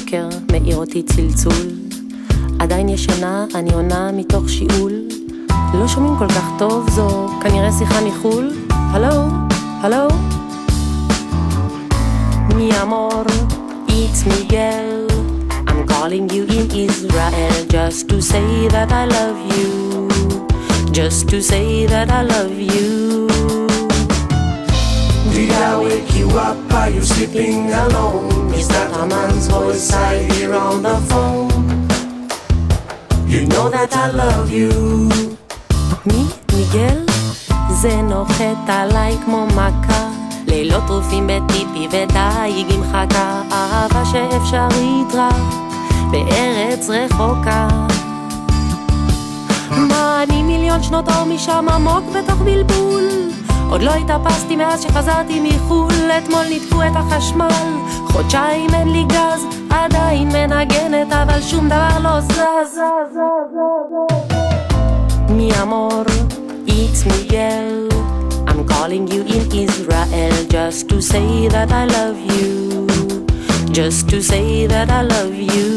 בבוקר מאיר אותי צלצול, עדיין ישנה, אני עונה מתוך שיעול, לא שומעים כל כך טוב, זו כנראה שיחה מחול. הלו, הלו, mi amor, it's Miguel. I'm calling you in Israel just to say that I love you, just to say that I love you. Did I wake you up? Are you sleeping alone? Is that a man's voice I hear on the phone? You know that I love you. מי? מיגל? זה נוחת עליי כמו מכה, לילות טרופים בטיפי ודייג עם חכה, אהבה שאפשרית רק בארץ רחוקה. מה אני מיליון שנות אור משם עמוק בתוך בלבול, עוד לא התאפסתי מאז שחזרתי מחול, אתמול ניתקו את החשמל, חודשיים אין לי גז, עדיין מנגנת אבל שום דבר לא זז. Mi amor, it's Miguel. I'm calling you in Israel just to say that I love you, just to say that I love you.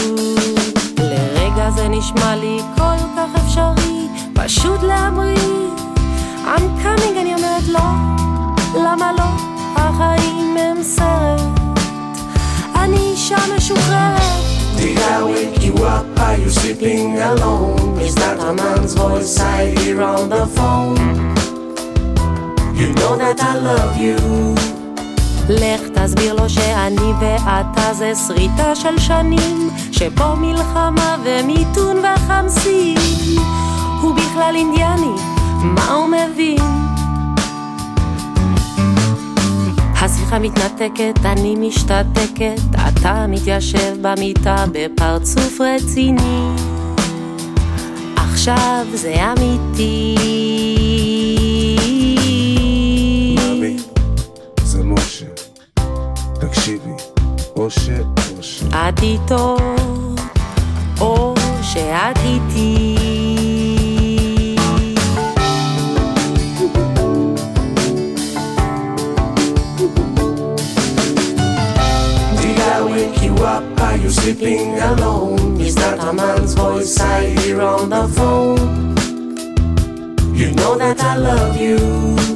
לרגע זה נשמע לי כל כך אפשרי, פשוט להמריא. I'm coming, אני אומרת לא, למה לא? החיים הם סרט, אני אישה משוחררת. Did I wake you up? Are you sleeping alone? Is that a man's voice I hear on the phone? You know that I love you. לך תסביר לו שאני ואתה זה שריטה של שנים, שפה מלחמה ומיתון וחמסים, הוא בכלל אינדיאני, מה הוא מבין? השיחה מתנתקת, אני משתתקת, אתה מתיישב במיטה בפרצוף רציני, עכשיו זה אמיתי. מאמי, זה משה, תקשיבי, או את איתו, או שאת איתי. Are you sleeping alone? Is that a man's voice I hear on the phone? You know that I love you.